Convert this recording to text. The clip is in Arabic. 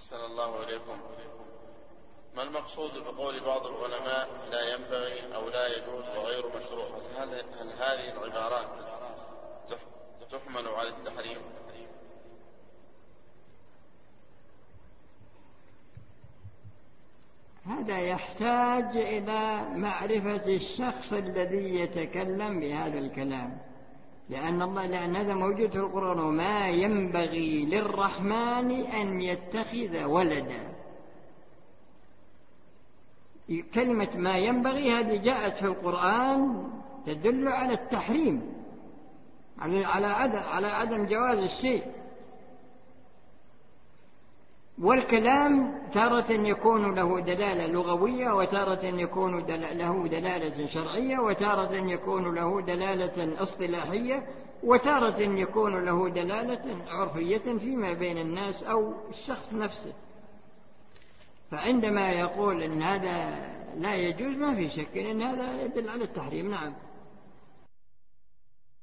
أحسن الله إليكم. ما المقصود بقول بعض العلماء لا ينبغي أو لا يجوز وغير مشروع؟ هل هذه العبارات تحمل على التحريم؟ هذا يحتاج إلى معرفة الشخص الذي يتكلم بهذا الكلام، لأن هذا موجود في القرآن: وما ينبغي للرحمن أن يتخذ ولدا. كلمة ما ينبغي هذه جاءت في القرآن تدل على التحريم، على عدم جواز الشيء. والكلام تارة يكون له دلالة لغوية، وتارة يكون له دلالة شرعية، وتارة يكون له دلالة اصطلاحية، وتارة يكون له دلالة عرفية فيما بين الناس أو الشخص نفسه. فعندما يقول إن هذا لا يجوز ما في شك إن هذا يدل على التحريم. نعم.